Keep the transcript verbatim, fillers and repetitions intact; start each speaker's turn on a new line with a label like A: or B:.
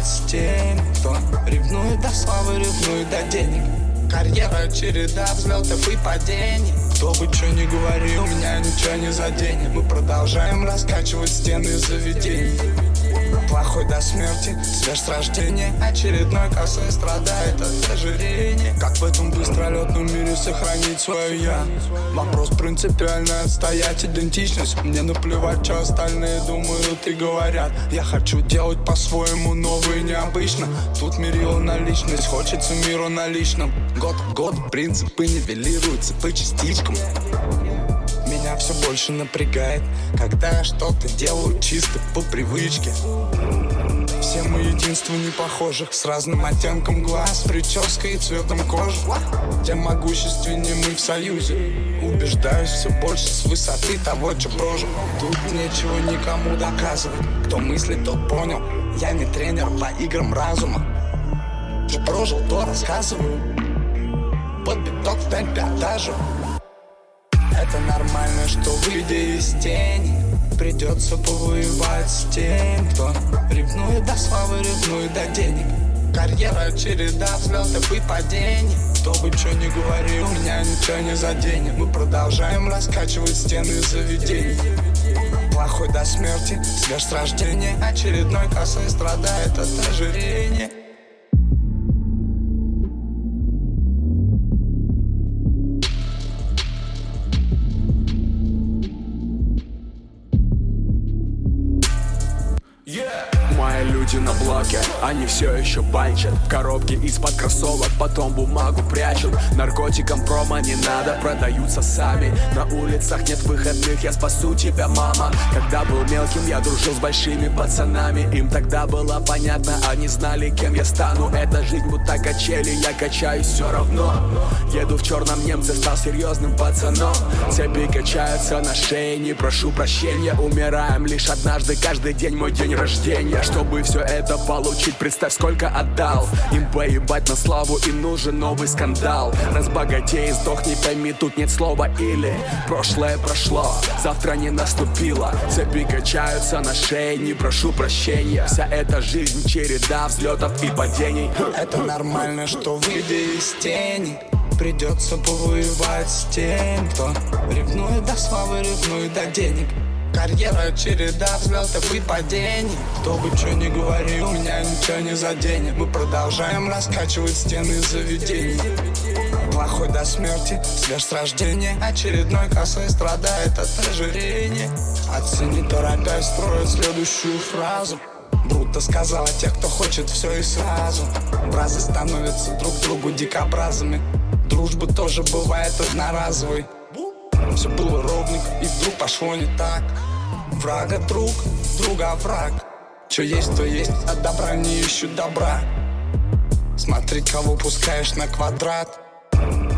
A: воевать с теми, кто ревнует до славы, ревнует до денег. Карьера, череда взлетов и падений. Кто бы что ни говорил, меня ничего не заденет. Мы продолжаем раскачивать стены заведений. Плохой до смерти, свеж с рождения. Очередной косой страдает от ожирения. Как в этом быстролетном мире сохранить свое я? Вопрос принципиально, отстоять идентичность. Мне наплевать, что остальные думают и говорят. Я хочу делать по-своему, ново и необычно. Тут мерило на личность, хочется миру на личном. Год в год принципы нивелируются по частичкам. Меня все больше напрягает, когда я что-то делаю чисто по привычке. Все мы единство непохожих, с разным оттенком глаз, прической и цветом кожи. Тем могущественнее мы в союзе. Убеждаюсь все больше с высоты того, что прожил. Тут нечего никому доказывать. Кто мыслит, тот понял. Я не тренер по играм разума. Что прожил, то рассказываю. Под биток в темпе отдажу. Это нормально, что выйдя из тени, придется повоевать с тем, кто ревнует до славы, ревнует до денег. Карьера, череда взлетов и падений. Кто бы что ни говорил, меня ничего не заденет. Мы продолжаем раскачивать стены заведений. Плохой до смерти, свеж с рождения. Очередной косой страдает от ожирения.
B: Мои люди на блоке, они все еще банчат. Коробки из-под кроссовок, потом бумагу прячут. Наркотикам промо не надо, продаются сами. На улицах нет выходных, я спасу тебя, мама. Когда был мелким, я дружил с большими пацанами. Им тогда было понятно, они знали, кем я стану. Эта жизнь будто качели, я качаюсь все равно. Еду в черном немце, стал серьезным пацаном. Цепи качаются на шее, не прошу прощения. Умираем лишь однажды, каждый день мой день рождения. Чтобы все это получить, представь, сколько отдал. Им поебать на славу, им нужен новый скандал. Разбогатей, сдохни, пойми, тут нет слова или. Прошлое прошло, завтра не наступило. Цепи качаются на шее, не прошу прощения. Вся эта жизнь череда взлетов и падений.
A: Это нормально, что выйдя из тени, придется повоевать с тем, кто ревнует до славы, ревнует до денег. Карьера, череда взлетов и падений. Кто бы что ни говорил, меня ничего не заденет. Мы продолжаем раскачивать стены заведений. Плохой до смерти, свеж с рождения. Очередной косой страдает от ожирения. Отцы не торопясь строят следующую фразу. Бруто сказал о тех, кто хочет все и сразу. Бразы становятся друг другу дикобразами. Дружба тоже бывает одноразовой. Все было ровненько, и вдруг пошло не так. Врага друг, друга враг. Че есть, то есть, от добра не ищут добра. Смотри, кого пускаешь на квадрат.